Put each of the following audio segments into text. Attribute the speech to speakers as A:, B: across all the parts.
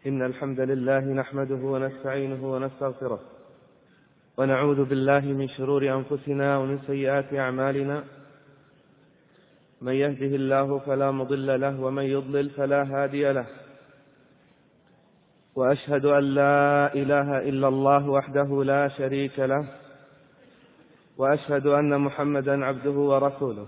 A: إن الحمد لله نحمده ونستعينه ونستغفره ونعوذ بالله من شرور أنفسنا ومن سيئات أعمالنا. من يهده الله فلا مضل له ومن يضلل فلا هادي له. وأشهد أن لا إله إلا الله وحده لا شريك له، وأشهد أن محمدا عبده ورسوله.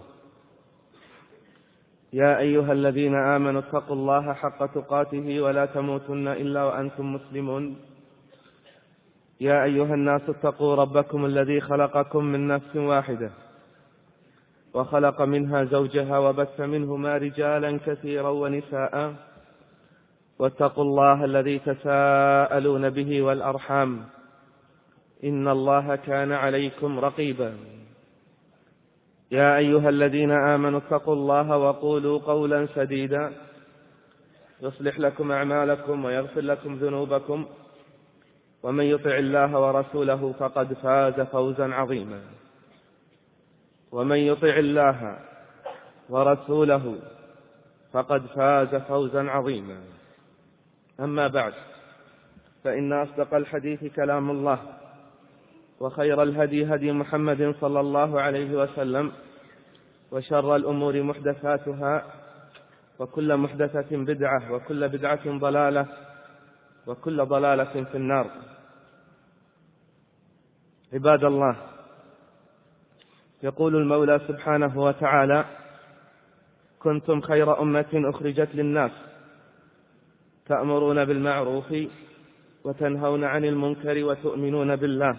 A: يا أيها الذين آمنوا اتقوا الله حق تقاته ولا تموتن إلا وأنتم مسلمون. يا أيها الناس اتقوا ربكم الذي خلقكم من نفس واحدة وخلق منها زوجها وبث منهما رجالا كثيرا ونساء، واتقوا الله الذي تساءلون به والأرحام، إن الله كان عليكم رقيبا. يا أيها الذين آمنوا اتقوا الله وقولوا قولا سديدا يصلح لكم أعمالكم ويغفر لكم ذنوبكم، ومن يطع الله ورسوله فقد فاز فوزا عظيما. ومن يطع الله ورسوله فقد فاز فوزا عظيما. أما بعد، فإن أصدق الحديث كلام الله، وخير الهدي هدي محمد صلى الله عليه وسلم، وشر الأمور محدثاتها، وكل محدثة بدعة، وكل بدعة ضلالة، وكل ضلالة في النار. عباد الله، يقول المولى سبحانه وتعالى: كنتم خير أمة أخرجت للناس تأمرون بالمعروف وتنهون عن المنكر وتؤمنون بالله.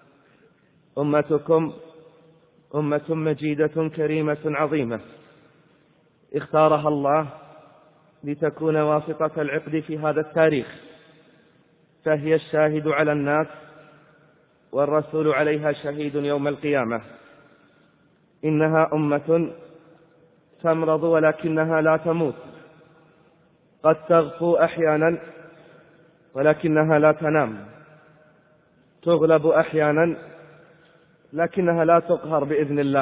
A: أمتكم أمة مجيدة كريمة عظيمة، اختارها الله لتكون واسطة العقد في هذا التاريخ، فهي الشاهد على الناس، والرسول عليها شهيد يوم القيامة. إنها أمة تمرض ولكنها لا تموت، قد تغفو أحيانا ولكنها لا تنام، تغلب أحيانا لكنها لا تقهر بإذن الله.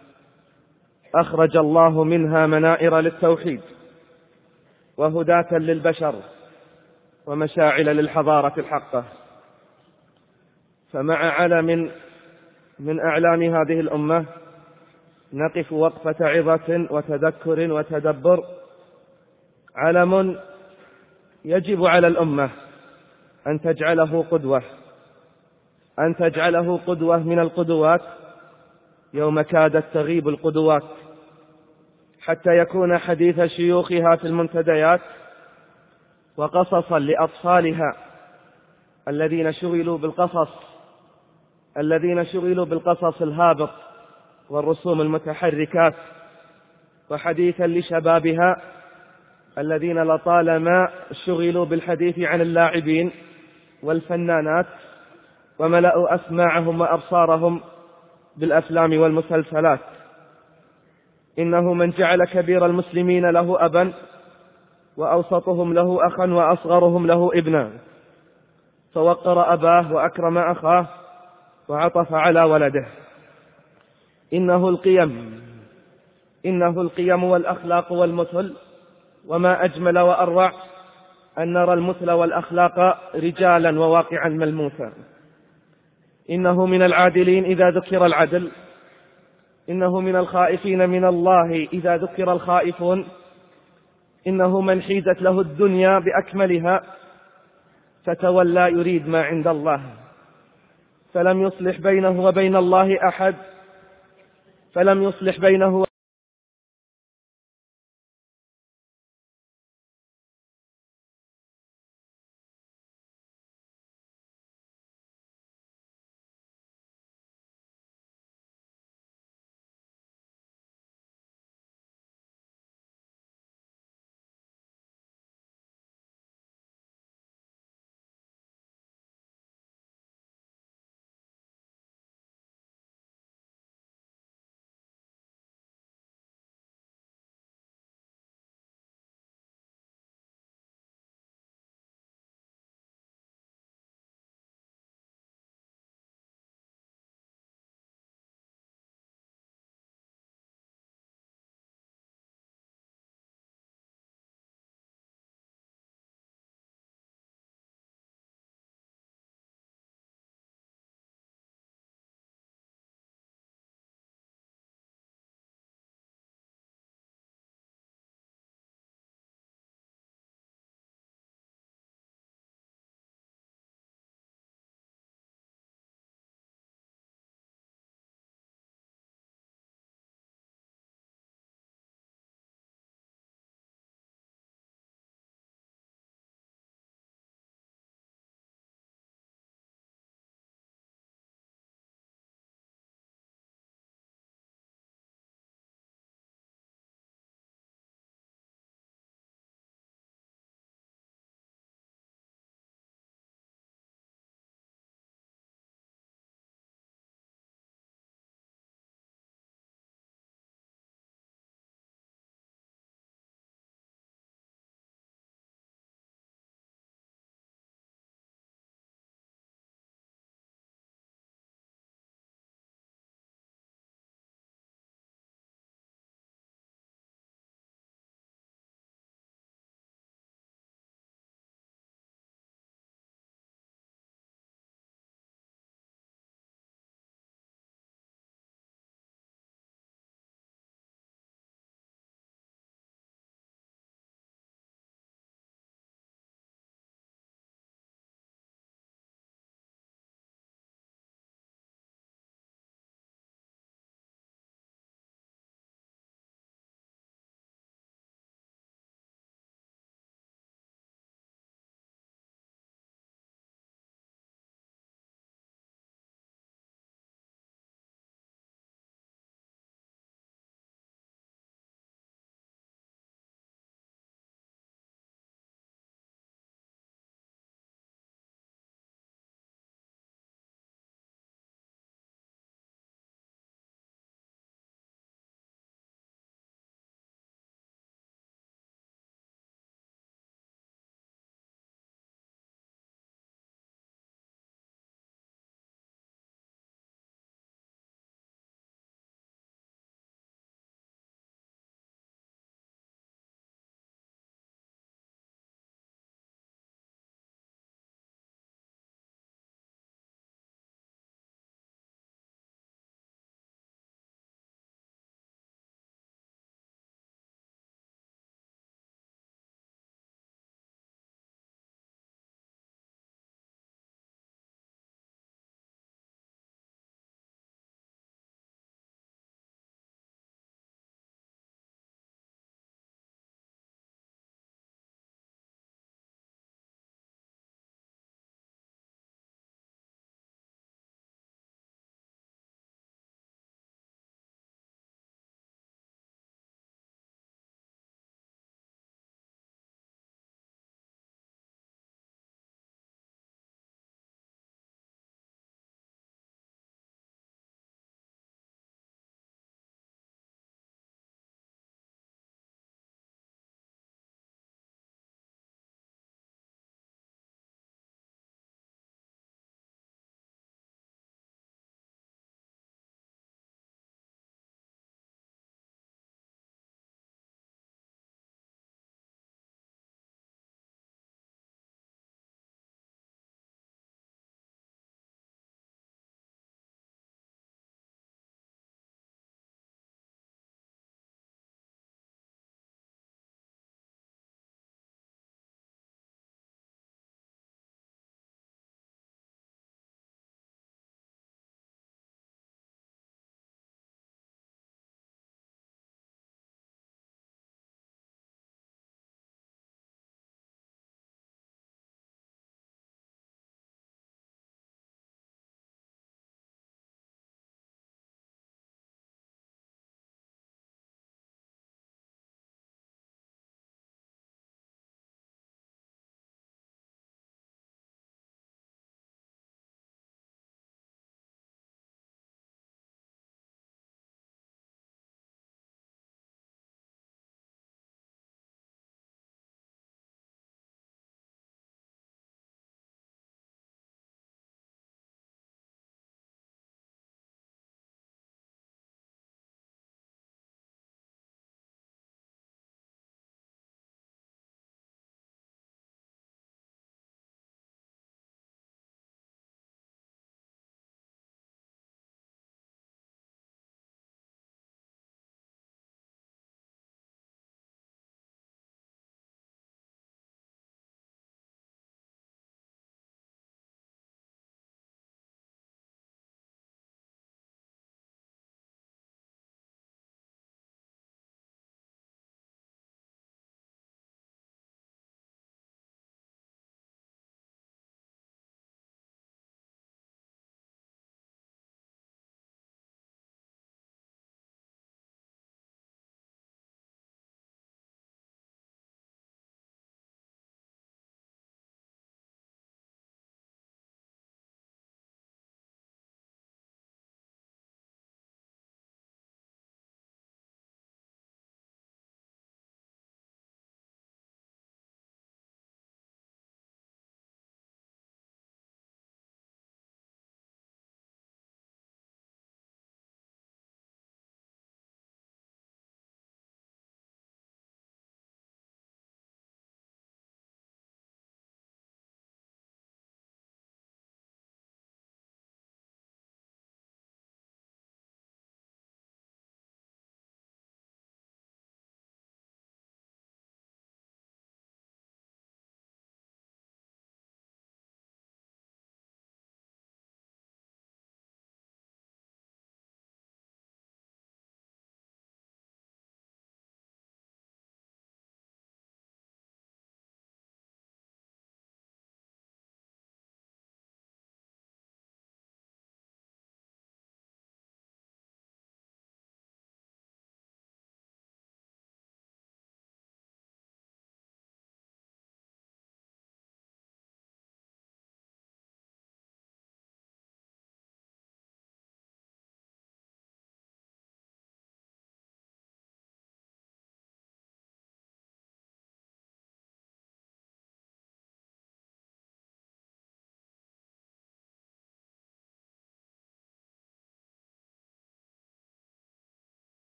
A: أخرج الله منها منائر للتوحيد، وهداة للبشر، ومشاعل للحضارة الحقة. فمع علم من أعلام هذه الأمة نقف وقفة عظة وتذكر وتدبر. علم يجب على الأمة أن تجعله قدوة، أن تجعله قدوة من القدوات يوم كادت تغيب القدوات، حتى يكون حديث شيوخها في المنتديات، وقصصا لأطفالها الذين شغلوا بالقصص الهابط والرسوم المتحركات، وحديثا لشبابها الذين لطالما شغلوا بالحديث عن اللاعبين والفنانات، وملأوا أسماعهم وأبصارهم بالأفلام والمسلسلات. إنه من جعل كبير المسلمين له أبا، وأوسطهم له أخا، وأصغرهم له ابنا، فوقر أباه وأكرم أخاه وعطف على ولده. إنه القيم والأخلاق والمثل، وما أجمل وأروع أن نرى المثل والأخلاق رجالا وواقعا ملموسا. إنه من العادلين إذا ذكر العدل، إنه من الخائفين من الله إذا ذكر الخائفون. إنه من حيزت له الدنيا بأكملها فتولى يريد ما عند الله، فلم يصلح بينه وبين الله أحد، فلم يصلح بينه